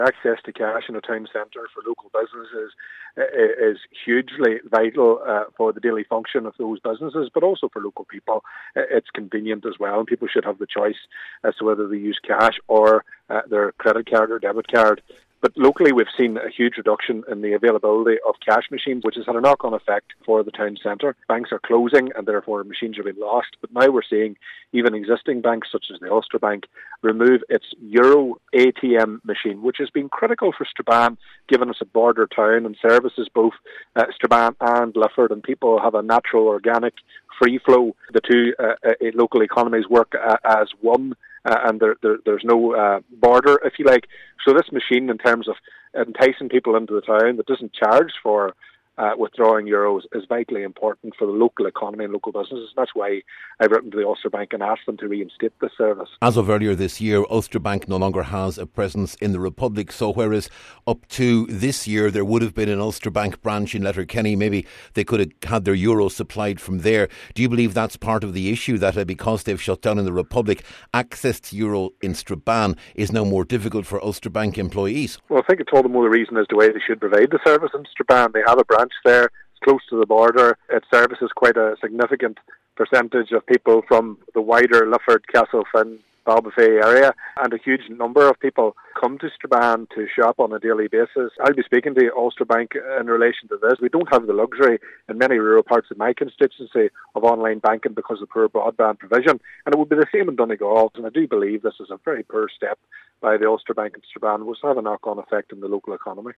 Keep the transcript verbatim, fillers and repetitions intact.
Access to cash in a town centre for local businesses is hugely vital uh, for the daily function of those businesses, but also for local people. It's convenient as well, and people should have the choice as to whether they use cash or uh, their credit card or debit card. But locally, we've seen a huge reduction in the availability of cash machines, which has had a knock-on effect for the town centre. Banks are closing, and therefore machines are being lost. But now we're seeing even existing banks, such as the Ulster Bank, remove its Euro A T M machine, which has been critical for Strabane, given us a border town and services both uh, Strabane and Lifford, and people have a natural, organic, free flow. The two uh, uh, local economies work uh, as one. Uh, and there, there, there's no uh, border, if you like. So this machine, in terms of enticing people into the town that doesn't charge for uh, withdrawing euros, is vitally important for the local economy and local businesses. That's why I've written to the Ulster Bank and asked them to reinstate this service. As of earlier this year, Ulster Bank no longer has a presence in the Republic. So whereas up to this year there would have been an Ulster Bank branch in Letterkenny, maybe they could have had their euros supplied from there. Do you believe that's part of the issue, that uh, because they've shut down in the Republic, access to euro in Strabane is now more difficult for Ulster Bank employees? Well, I think it's all the more the reason as to why they should provide the service in Strabane. They have a branch there. It's close to the border. It services quite a significant percentage of people from the wider Lifford, Castlefin, Ballybofey area, and a huge number of people come to Strabane to shop on a daily basis. I'll be speaking to Ulster Bank in relation to this. We don't have the luxury in many rural parts of my constituency of online banking because of poor broadband provision, and it would be the same in Donegal. And I do believe this is a very poor step by the Ulster Bank in Strabane, which will have a knock-on effect in the local economy.